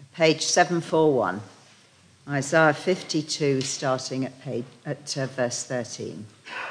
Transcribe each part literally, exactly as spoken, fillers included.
page seven forty-one. Isaiah fifty-two, starting at, page, at uh, verse thirteen.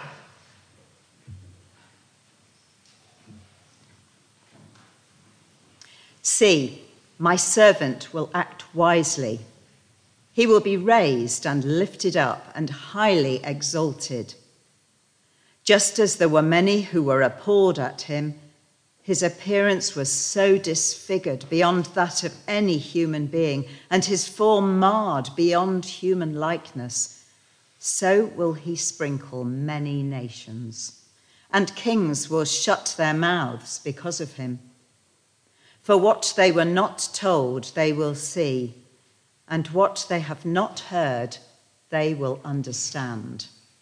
See, my servant will act wisely. He will be raised and lifted up and highly exalted. Just as there were many who were appalled at him, his appearance was so disfigured beyond that of any human being, and his form marred beyond human likeness. So will he sprinkle many nations, and kings will shut their mouths because of him. For what they were not told, they will see, and what they have not heard, they will understand.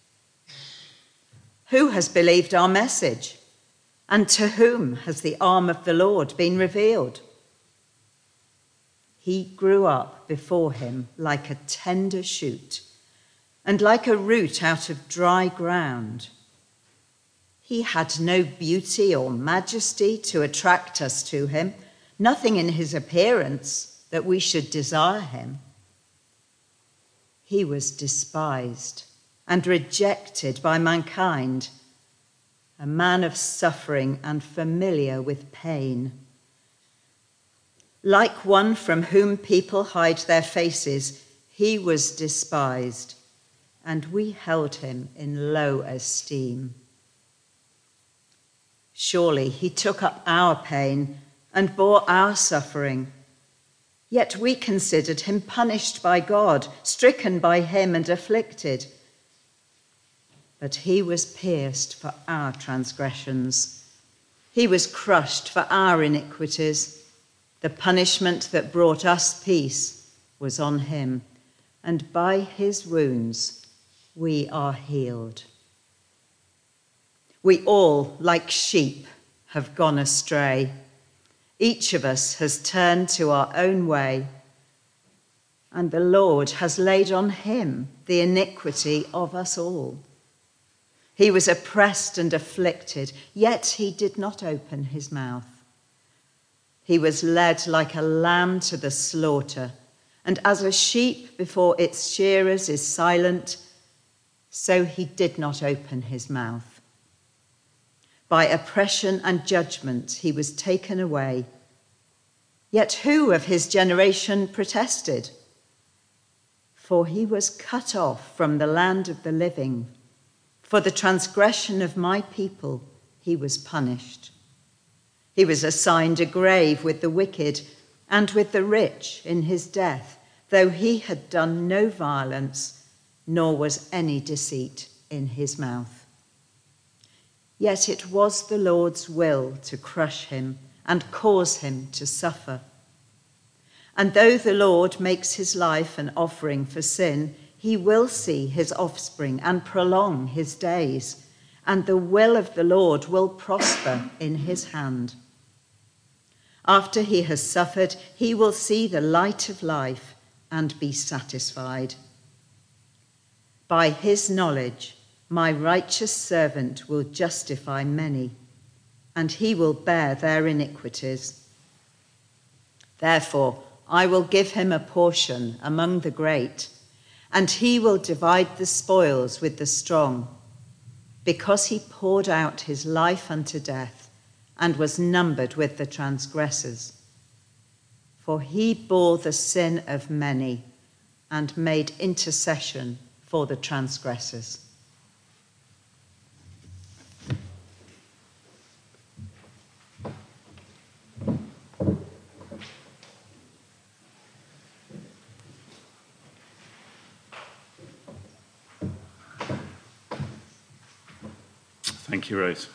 Who has believed our message? And to whom has the arm of the Lord been revealed? He grew up before him like a tender shoot, and like a root out of dry ground. He had no beauty or majesty to attract us to him, nothing in his appearance that we should desire him. He was despised and rejected by mankind, a man of suffering and familiar with pain. Like one from whom people hide their faces, he was despised, and we held him in low esteem. Surely he took up our pain and bore our suffering. Yet we considered him punished by God, stricken by him and afflicted. But he was pierced for our transgressions. He was crushed for our iniquities. The punishment that brought us peace was on him, and by his wounds we are healed. We all, like sheep, have gone astray. Each of us has turned to our own way, and the Lord has laid on him the iniquity of us all. He was oppressed and afflicted, yet he did not open his mouth. He was led like a lamb to the slaughter, and as a sheep before its shearers is silent, so he did not open his mouth. By oppression and judgment he was taken away. Yet who of his generation protested? For he was cut off from the land of the living. For the transgression of my people he was punished. He was assigned a grave with the wicked and with the rich in his death, though he had done no violence, nor was any deceit in his mouth. Yet it was the Lord's will to crush him and cause him to suffer. And though the Lord makes his life an offering for sin, he will see his offspring and prolong his days, and the will of the Lord will prosper in his hand. After he has suffered, he will see the light of life and be satisfied. By his knowledge, my righteous servant will justify many, and he will bear their iniquities. Therefore, I will give him a portion among the great, and he will divide the spoils with the strong, because he poured out his life unto death and was numbered with the transgressors. For he bore the sin of many and made intercession for the transgressors. Thank you, Rose.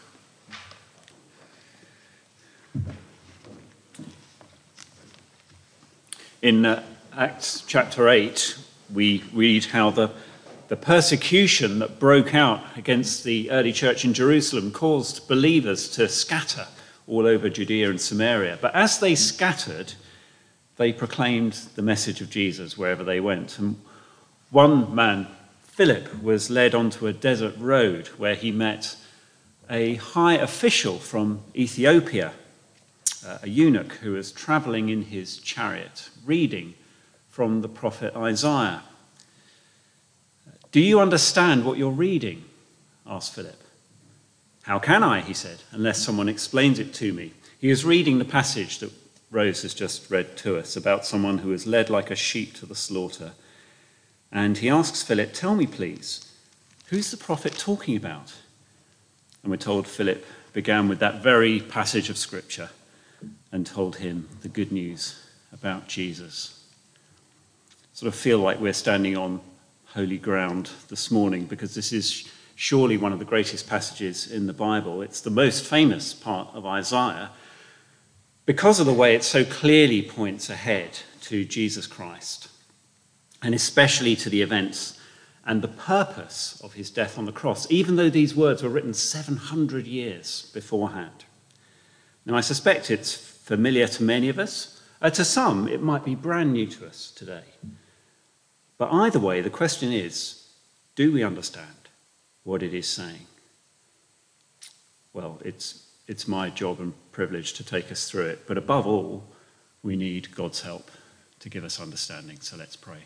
In uh, Acts chapter eight, we read how the, the persecution that broke out against the early church in Jerusalem caused believers to scatter all over Judea and Samaria. But as they scattered, they proclaimed the message of Jesus wherever they went. And one man, Philip, was led onto a desert road where he met a high official from Ethiopia. uh, a eunuch who was travelling in his chariot, reading from the prophet Isaiah. "Do you understand what you're reading?" asked Philip. "How can I," he said, "unless someone explains it to me?" He was reading the passage that Rose has just read to us about someone who was led like a sheep to the slaughter. And he asks Philip, "Tell me, please, who's the prophet talking about?" And we're told Philip began with that very passage of Scripture and told him the good news about Jesus. Sort of feel like we're standing on holy ground this morning, because this is surely one of the greatest passages in the Bible. It's the most famous part of Isaiah because of the way it so clearly points ahead to Jesus Christ, and especially to the events and the purpose of his death on the cross, even though these words were written seven hundred years beforehand. Now, I suspect it's familiar to many of us. Uh, to some, it might be brand new to us today. But either way, the question is, do we understand what it is saying? Well, it's, it's my job and privilege to take us through it. But above all, we need God's help to give us understanding. So let's pray.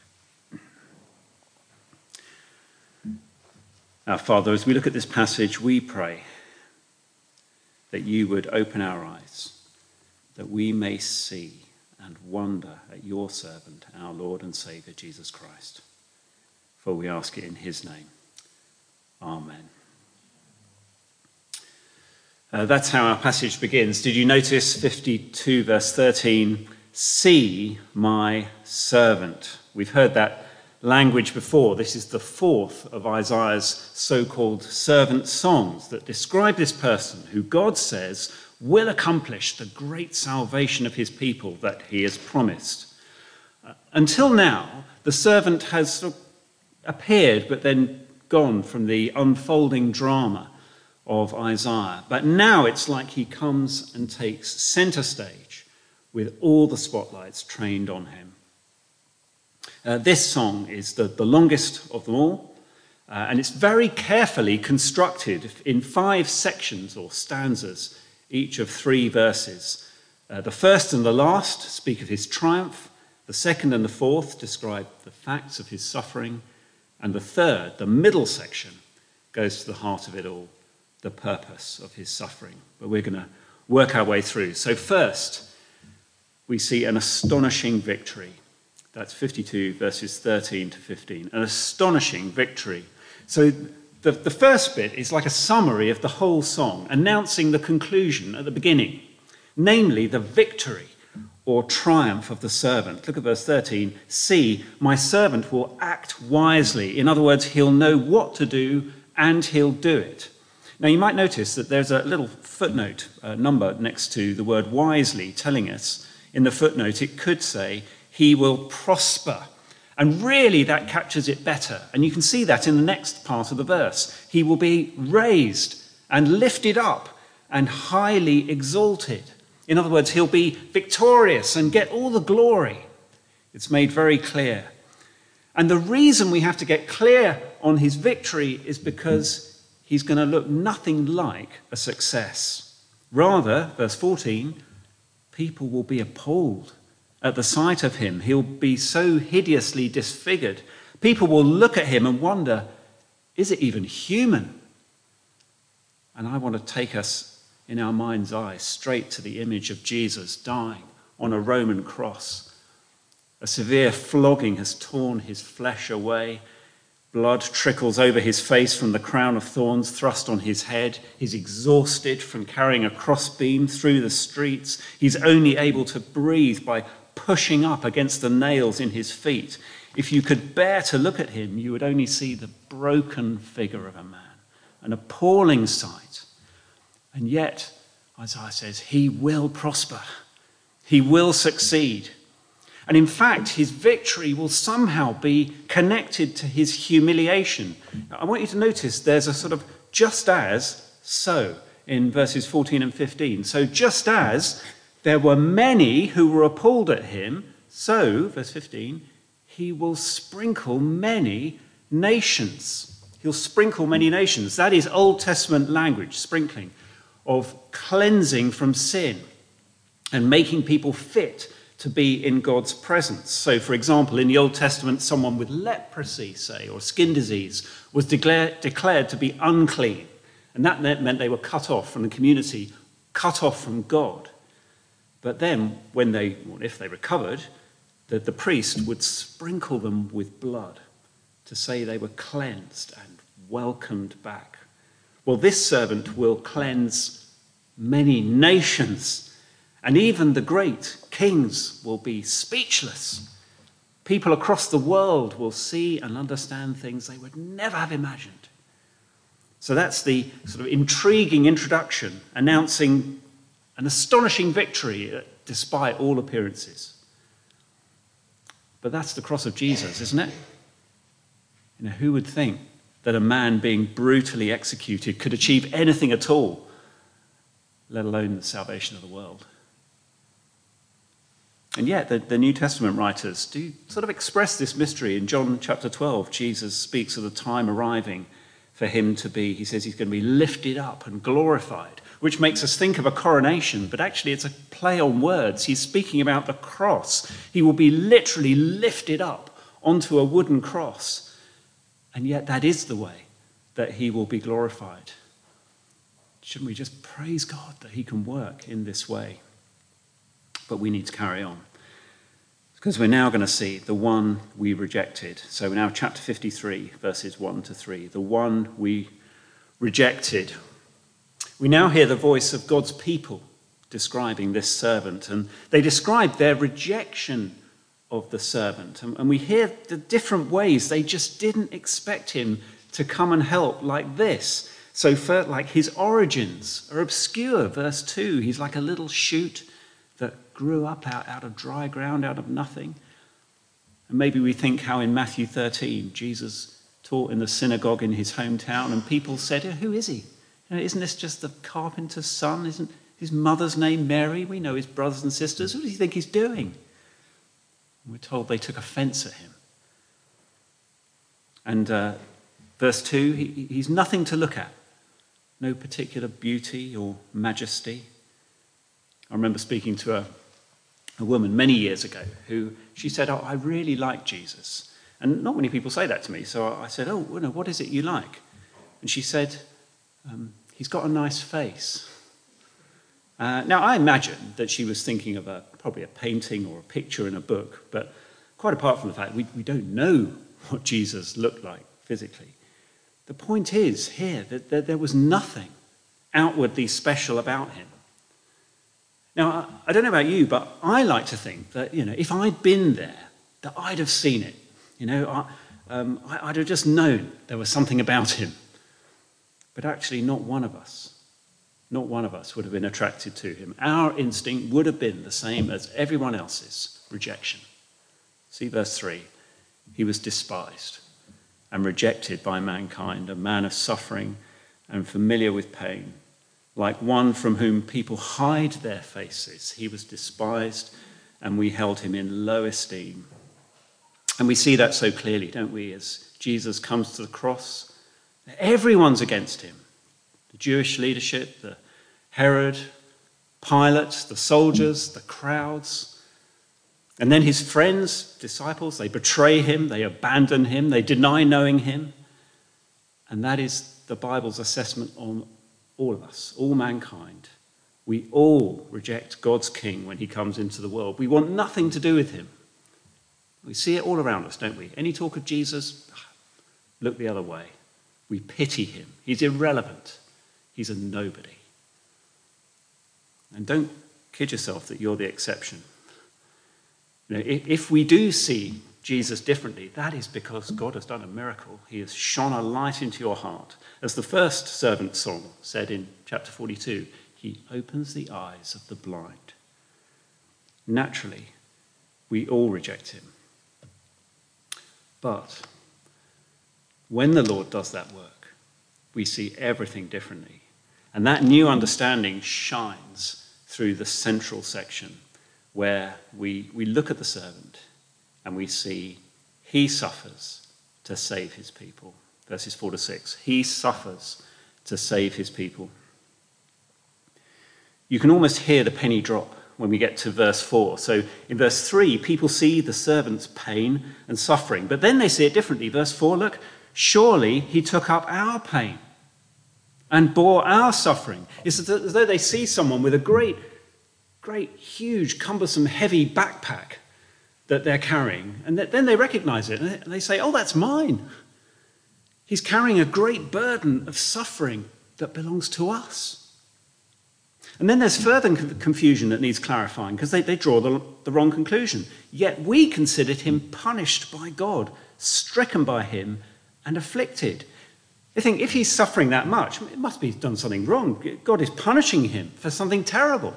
Our Father, as we look at this passage, we pray that you would open our eyes, that we may see and wonder at your servant, our Lord and Saviour, Jesus Christ. For we ask it in his name. Amen. Uh, that's how our passage begins. Did you notice fifty-two verse thirteen? "See my servant." We've heard that language before. This is the fourth of Isaiah's so-called servant songs that describe this person who God says will accomplish the great salvation of his people that he has promised. Uh, until now, the servant has sort of appeared but then gone from the unfolding drama of Isaiah. But now it's like he comes and takes center stage with all the spotlights trained on him. Uh, this song is the, the longest of them all, uh, and it's very carefully constructed in five sections or stanzas, each of three verses. Uh, the first and the last speak of his triumph, the second and the fourth describe the facts of his suffering, and the third, the middle section, goes to the heart of it all, the purpose of his suffering. But we're going to work our way through. So first, we see an astonishing victory. That's fifty-two verses thirteen to fifteen. An astonishing victory. So the, the first bit is like a summary of the whole song, announcing the conclusion at the beginning, namely the victory or triumph of the servant. Look at verse thirteen. "See, my servant will act wisely." In other words, he'll know what to do and he'll do it. Now, you might notice that there's a little footnote uh, number next to the word wisely, telling us in the footnote it could say, "He will prosper." And really that captures it better. And you can see that in the next part of the verse. He will be raised and lifted up and highly exalted. In other words, he'll be victorious and get all the glory. It's made very clear. And the reason we have to get clear on his victory is because he's going to look nothing like a success. Rather, verse fourteen, people will be appalled at the sight of him. He'll be so hideously disfigured. People will look at him and wonder, is it even human? And I want to take us in our mind's eye straight to the image of Jesus dying on a Roman cross. A severe flogging has torn his flesh away. Blood trickles over his face from the crown of thorns thrust on his head. He's exhausted from carrying a crossbeam through the streets. He's only able to breathe by pushing up against the nails in his feet. If you could bear to look at him, you would only see the broken figure of a man, an appalling sight. And yet, Isaiah says, he will prosper. He will succeed. And in fact, his victory will somehow be connected to his humiliation. I want you to notice there's a sort of just as, so, in verses fourteen and fifteen. So just as there were many who were appalled at him, so, verse fifteen, he will sprinkle many nations. He'll sprinkle many nations. That is Old Testament language, sprinkling, of cleansing from sin. and making people fit to be in God's presence. So, for example, in the Old Testament, someone with leprosy, say, or skin disease was declared, declared to be unclean. And that meant they were cut off from the community, cut off from God. But then, when they, or if they recovered, the, the priest would sprinkle them with blood to say they were cleansed and welcomed back. Well, this servant will cleanse many nations. And even the great kings will be speechless. People across the world will see and understand things they would never have imagined. So that's the sort of intriguing introduction, announcing an astonishing victory despite all appearances. But that's the cross of Jesus, isn't it? You know, who would think that a man being brutally executed could achieve anything at all, let alone the salvation of the world? And yet the, the New Testament writers do sort of express this mystery. In John chapter twelve, Jesus speaks of the time arriving for him to be, he says he's going to be lifted up and glorified, which makes us think of a coronation, but actually it's a play on words. He's speaking about the cross. He will be literally lifted up onto a wooden cross, and yet that is the way that he will be glorified. Shouldn't we just praise God that he can work in this way? But we need to carry on, because we're now going to see the one we rejected. So we're now chapter fifty-three, verses one to three, the one we rejected. We now hear the voice of God's people describing this servant, and they describe their rejection of the servant. And, and we hear the different ways they just didn't expect him to come and help like this. So for, like his origins are obscure. Verse two, he's like a little shoot that grew up out, out of dry ground, out of nothing. And maybe we think how in Matthew thirteen, Jesus taught in the synagogue in his hometown, and people said, who is he? You know, isn't this just the carpenter's son? Isn't his mother's name Mary? We know his brothers and sisters. What do you think he's doing? And we're told they took offense at him. And uh, verse two, he, he's nothing to look at. No particular beauty or majesty. I remember speaking to a, a woman many years ago who, she said, oh, I really like Jesus. And not many people say that to me. So I said, oh, well, no, what is it you like? And she said, um, he's got a nice face. Uh, now, I imagine that she was thinking of a, probably a painting or a picture in a book, but quite apart from the fact we, we don't know what Jesus looked like physically. The point is here that, that there was nothing outwardly special about him. Now, I don't know about you, but I like to think that, you know, if I'd been there, that I'd have seen it. You know, I, um, I'd have just known there was something about him. But actually, not one of us, not one of us would have been attracted to him. Our instinct would have been the same as everyone else's, rejection. See verse three. He was despised and rejected by mankind, a man of suffering and familiar with pain. Like one from whom people hide their faces, he was despised, and we held him in low esteem. And we see that so clearly, don't we, as Jesus comes to the cross. Everyone's against him. The Jewish leadership, the Herod, Pilate, the soldiers, the crowds. And then his friends, disciples, they betray him, they abandon him, they deny knowing him. And that is the Bible's assessment on all of us, all mankind. We all reject God's king when he comes into the world. We want nothing to do with him. We see it all around us, don't we? Any talk of Jesus, look the other way. We pity him. He's irrelevant. He's a nobody. And don't kid yourself that you're the exception. You know, if we do see Jesus differently, that is because God has done a miracle. He has shone a light into your heart. As the first servant song said in chapter forty-two, he opens the eyes of the blind. Naturally, we all reject him. But when the Lord does that work, we see everything differently. And that new understanding shines through the central section where we, we look at the servant and we see he suffers to save his people. Verses four to six. He suffers to save his people. You can almost hear the penny drop when we get to verse four. So in verse three, people see the servant's pain and suffering, but then they see it differently. Verse four, look, surely he took up our pain and bore our suffering. It's as though they see someone with a great, great, huge, cumbersome, heavy backpack that they're carrying, and then they recognize it, and they say, oh, that's mine. He's carrying a great burden of suffering that belongs to us. And then there's further confusion that needs clarifying, because they, they draw the, the wrong conclusion. Yet we considered him punished by God, stricken by him, and afflicted. They think if he's suffering that much, it must be done something wrong. God is punishing him for something terrible.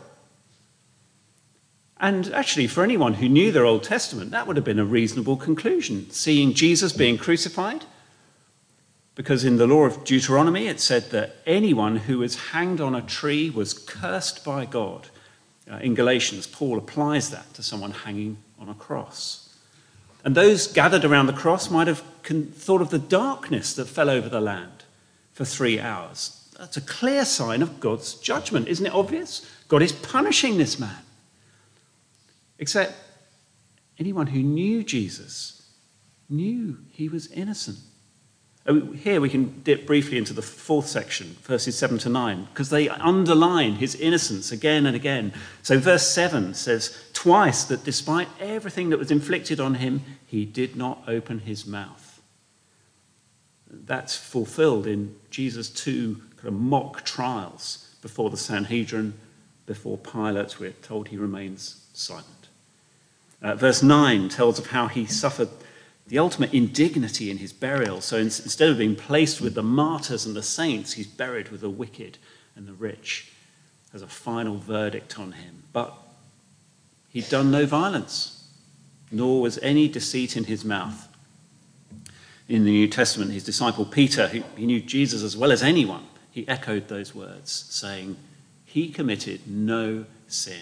And actually, for anyone who knew their Old Testament, that would have been a reasonable conclusion, seeing Jesus being crucified. Because in the law of Deuteronomy, it said that anyone who was hanged on a tree was cursed by God. Uh, in Galatians, Paul applies that to someone hanging on a cross. And those gathered around the cross might have con- thought of the darkness that fell over the land for three hours. That's a clear sign of God's judgment. Isn't it obvious? God is punishing this man. Except anyone who knew Jesus knew he was innocent. Here we can dip briefly into the fourth section, verses seven to nine, because they underline his innocence again and again. So verse seven says twice that despite everything that was inflicted on him, he did not open his mouth. That's fulfilled in Jesus' two kind of mock trials before the Sanhedrin, before Pilate. We're told he remains silent. Uh, verse nine tells of how he suffered the ultimate indignity in his burial. So instead of being placed with the martyrs and the saints, he's buried with the wicked and the rich as a final verdict on him. But he'd done no violence, nor was any deceit in his mouth. In the New Testament, his disciple Peter, who he knew Jesus as well as anyone, he echoed those words, saying, he committed no sin.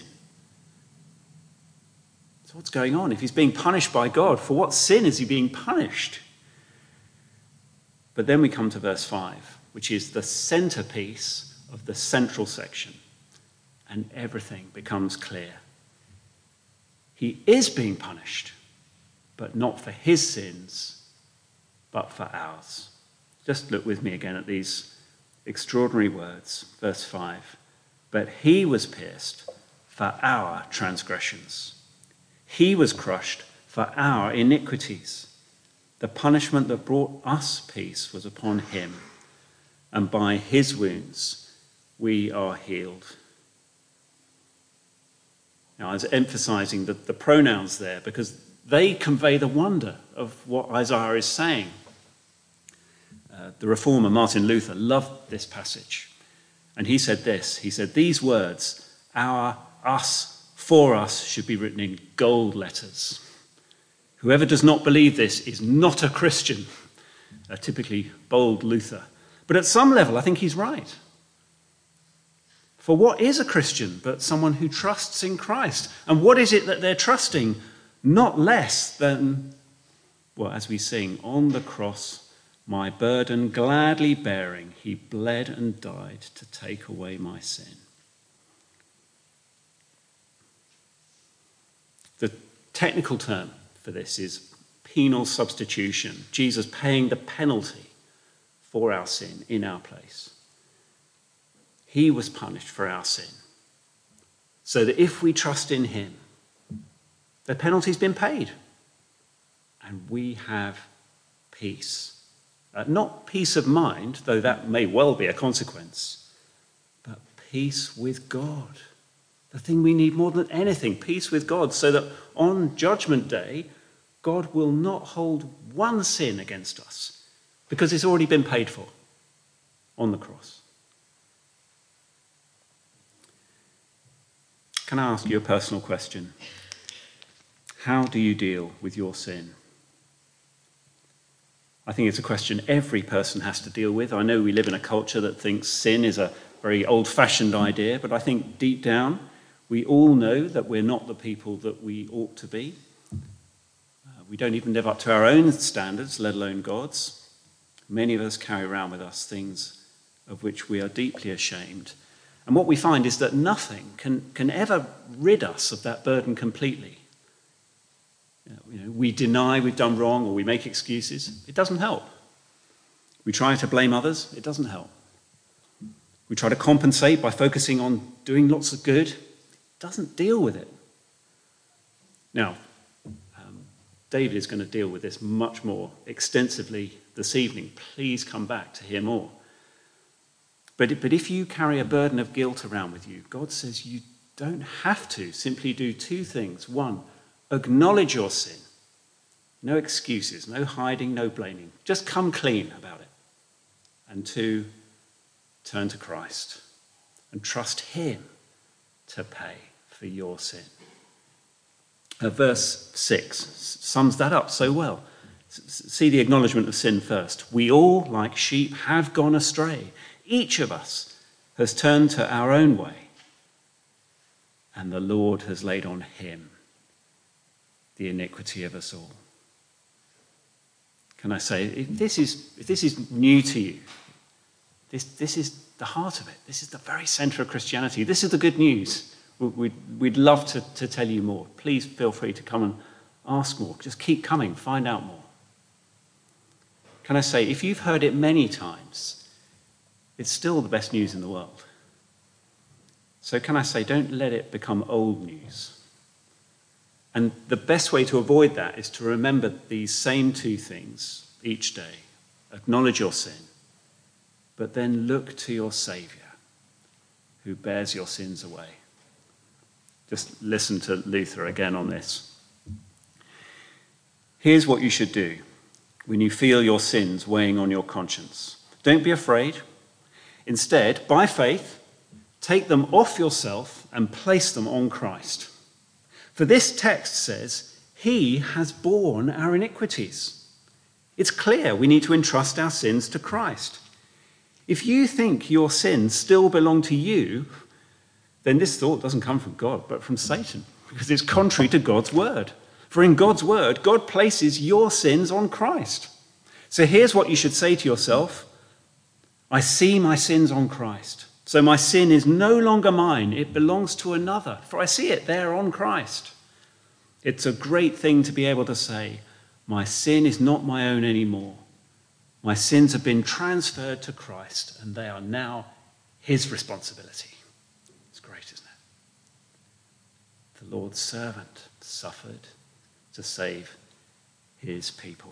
What's going on? If he's being punished by God, for what sin is he being punished? But then we come to verse five, which is the centerpiece of the central section, and everything becomes clear. He is being punished, but not for his sins, but for ours. Just look with me again at these extraordinary words. Verse five, but he was pierced for our transgressions. He was crushed for our iniquities. The punishment that brought us peace was upon him, and by his wounds we are healed. Now, I was emphasizing the, the pronouns there because they convey the wonder of what Isaiah is saying. Uh, the reformer Martin Luther loved this passage, and he said this. He said, these words, our, us, for us, should be written in gold letters. Whoever does not believe this is not a Christian, a typically bold Luther. But at some level, I think he's right. For what is a Christian but someone who trusts in Christ? And what is it that they're trusting? Not less than, well, as we sing, on the cross, my burden gladly bearing, he bled and died to take away my sin. The technical term for this is penal substitution. Jesus paying the penalty for our sin in our place. He was punished for our sin, so that if we trust in him, the penalty's been paid, and we have peace. Uh, not peace of mind, though that may well be a consequence, but peace with God. The thing we need more than anything, peace with God, so that on Judgment Day, God will not hold one sin against us because it's already been paid for on the cross. Can I ask you a personal question? How do you deal with your sin? I think it's a question every person has to deal with. I know we live in a culture that thinks sin is a very old-fashioned idea, but I think deep down, we all know that we're not the people that we ought to be. Uh, we don't even live up to our own standards, let alone God's. Many of us carry around with us things of which we are deeply ashamed. And what we find is that nothing can, can ever rid us of that burden completely. You know, we deny we've done wrong, or we make excuses. It doesn't help. We try to blame others. It doesn't help. We try to compensate by focusing on doing lots of good. It doesn't deal with it. Now, um, David is going to deal with this much more extensively this evening. Please come back to hear more. But, but if you carry a burden of guilt around with you, God says you don't have to. Simply do two things. One, acknowledge your sin. No excuses, no hiding, no blaming. Just come clean about it. And two, turn to Christ and trust him to pay for your sin. Uh, verse six sums that up so well. See the acknowledgement of sin first. We all, like sheep, have gone astray. Each of us has turned to our own way, and the Lord has laid on him the iniquity of us all. Can I say, if this is, if this is new to you, this, this is the heart of it. This is the very centre of Christianity. This is the good news. We'd, we'd love to, to tell you more. Please feel free to come and ask more. Just keep coming, find out more. Can I say, if you've heard it many times, it's still the best news in the world. So can I say, don't let it become old news. And the best way to avoid that is to remember these same two things each day. Acknowledge your sin, but then look to your Saviour, who bears your sins away. Just listen to Luther again on this. Here's what you should do when you feel your sins weighing on your conscience. Don't be afraid. Instead, by faith, take them off yourself and place them on Christ. For this text says, he has borne our iniquities. It's clear we need to entrust our sins to Christ. If you think your sins still belong to you, then this thought doesn't come from God, but from Satan, because it's contrary to God's word. For in God's word, God places your sins on Christ. So here's what you should say to yourself. I see my sins on Christ. So my sin is no longer mine. It belongs to another, for I see it there on Christ. It's a great thing to be able to say, my sin is not my own anymore. My sins have been transferred to Christ, and they are now his responsibility. It's great, isn't it? The Lord's servant suffered to save his people.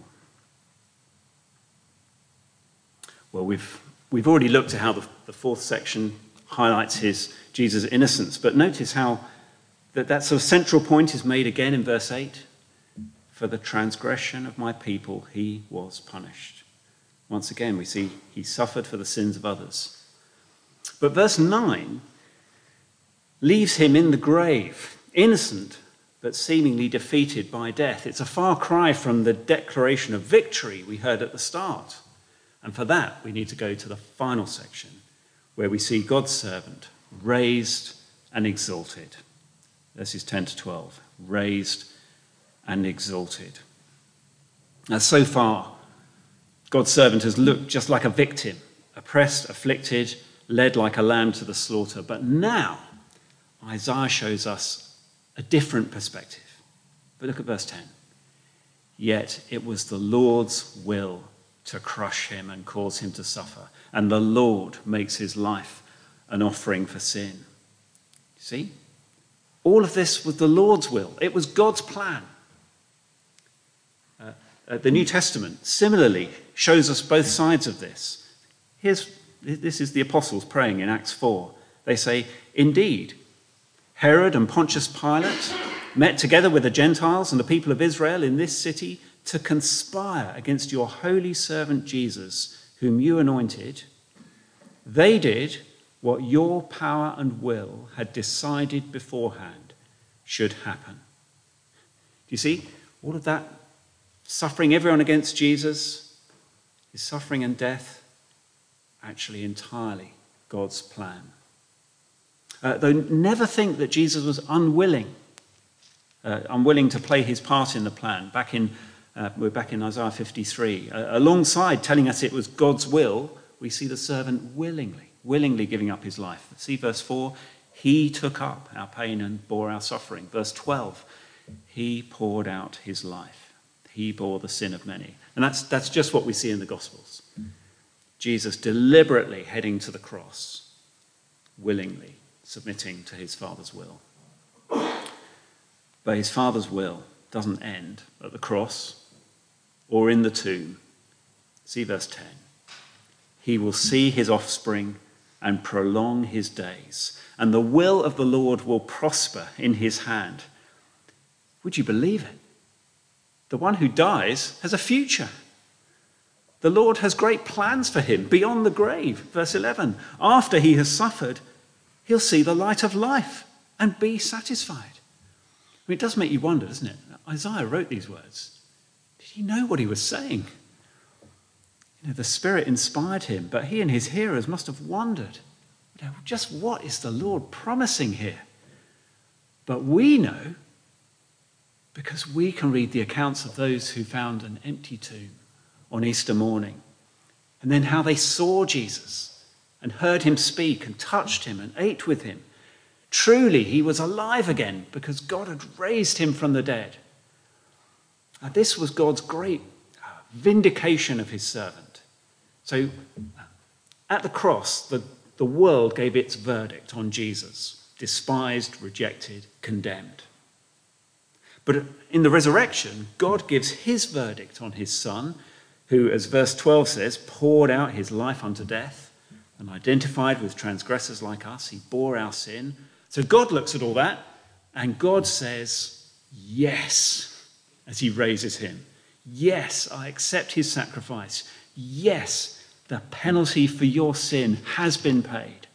Well, we've we've already looked at how the, the fourth section highlights his Jesus' innocence, but notice how that, that sort of central point is made again in verse eight. For the transgression of my people he was punished. Once again, we see he suffered for the sins of others. But verse nine leaves him in the grave, innocent, but seemingly defeated by death. It's a far cry from the declaration of victory we heard at the start. And for that, we need to go to the final section, where we see God's servant raised and exalted. Verses ten to twelve, raised and exalted. Now, so far, God's servant has looked just like a victim, oppressed, afflicted, led like a lamb to the slaughter. But now, Isaiah shows us a different perspective. But look at verse ten. Yet it was the Lord's will to crush him and cause him to suffer. And the Lord makes his life an offering for sin. See? All of this was the Lord's will. It was God's plan. Uh, uh, the New Testament similarly shows us both sides of this. Here's, this is the apostles praying in Acts four. They say, indeed, Herod and Pontius Pilate met together with the Gentiles and the people of Israel in this city to conspire against your holy servant Jesus, whom you anointed. They did what your power and will had decided beforehand should happen. Do you see? All of that suffering everyone against Jesus, his suffering and death, actually entirely God's plan. Uh, though never think that Jesus was unwilling, uh, unwilling to play his part in the plan. Back in Uh, we're back in Isaiah fifty-three. Uh, alongside telling us it was God's will, we see the servant willingly willingly giving up his life. See verse four, he took up our pain and bore our suffering. Verse twelve, he poured out his life. He bore the sin of many. And that's, that's just what we see in the Gospels. Jesus deliberately heading to the cross, willingly submitting to his Father's will. But his Father's will doesn't end at the cross or in the tomb. See verse ten. He will see his offspring and prolong his days, and the will of the Lord will prosper in his hand. Would you believe it? The one who dies has a future. The Lord has great plans for him beyond the grave. Verse eleven, after he has suffered, he'll see the light of life and be satisfied. I mean, it does make you wonder, doesn't it? Isaiah wrote these words. Did he know what he was saying? You know, the Spirit inspired him, but he and his hearers must have wondered, you know, just what is the Lord promising here? But we know, because we can read the accounts of those who found an empty tomb on Easter morning, and then how they saw Jesus and heard him speak and touched him and ate with him. Truly, he was alive again because God had raised him from the dead. Now, this was God's great vindication of his servant. So, at the cross, the, the world gave its verdict on Jesus, despised, rejected, condemned. But in the resurrection, God gives his verdict on his Son, who, as verse twelve says, poured out his life unto death and identified with transgressors like us. He bore our sin. So God looks at all that and God says, yes, as he raises him. Yes, I accept his sacrifice. Yes, the penalty for your sin has been paid.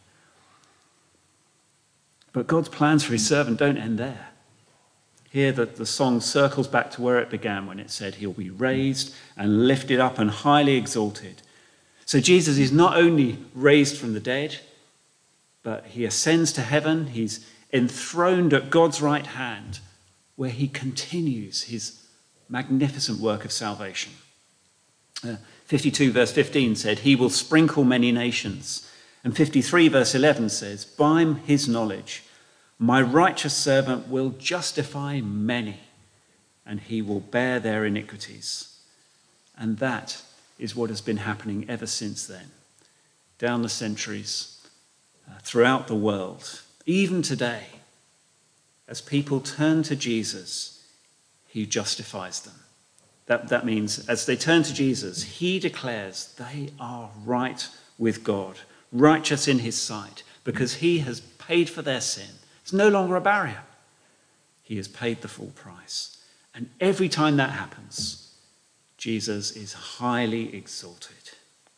But God's plans for his servant don't end there. Here the, the song circles back to where it began when it said he'll be raised and lifted up and highly exalted. So Jesus is not only raised from the dead, but he ascends to heaven. He's enthroned at God's right hand, where he continues his magnificent work of salvation. Uh, fifty-two verse fifteen said, he will sprinkle many nations. And fifty-three verse eleven says, by his knowledge, my righteous servant will justify many, and he will bear their iniquities. And that is what has been happening ever since then, down the centuries, uh, throughout the world. Even today, as people turn to Jesus, he justifies them. That, that means as they turn to Jesus, he declares they are right with God, righteous in his sight, because he has paid for their sin. It's no longer a barrier. He has paid the full price. And every time that happens, Jesus is highly exalted,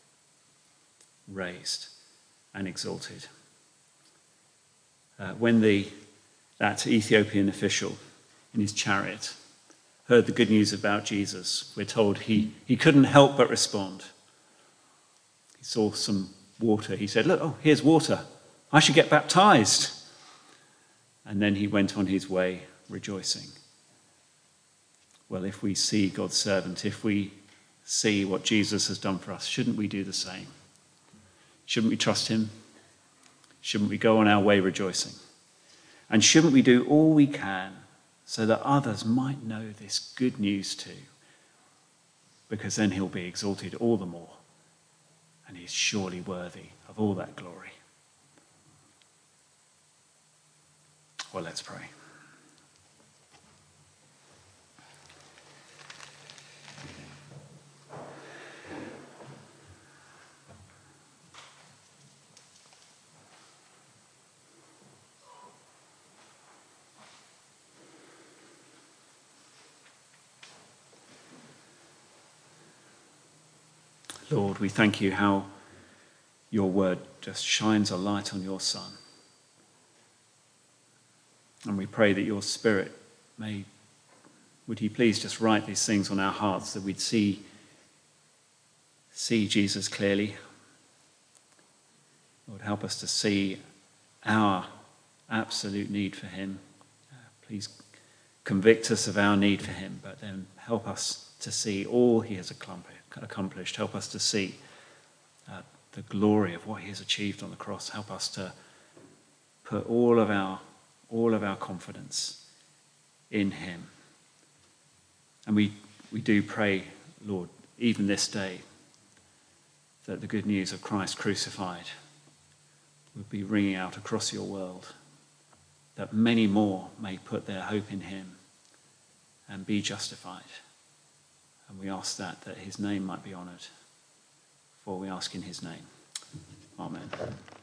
raised and exalted. Uh, when the, that Ethiopian official in his chariot heard the good news about Jesus, we're told he, he couldn't help but respond. He saw some water. He said, look, oh, here's water. I should get baptized. And then he went on his way rejoicing. Well, if we see God's servant, if we see what Jesus has done for us, shouldn't we do the same? Shouldn't we trust him? Shouldn't we go on our way rejoicing? And shouldn't we do all we can so that others might know this good news too? Because then he'll be exalted all the more, and he's surely worthy of all that glory. Well, let's pray. Lord, we thank you how your word just shines a light on your Son. And we pray that your Spirit may, would he please just write these things on our hearts, that we'd see, see Jesus clearly. Lord, help us to see our absolute need for him. Uh, please convict us of our need for him, but then help us to see all he has accomplished. Help us to see uh, the glory of what he has achieved on the cross. Help us to put all of our all of our confidence in him. And we, we do pray, Lord, even this day, that the good news of Christ crucified would be ringing out across your world, that many more may put their hope in him and be justified. And we ask that, that his name might be honoured. For we ask in his name. Amen.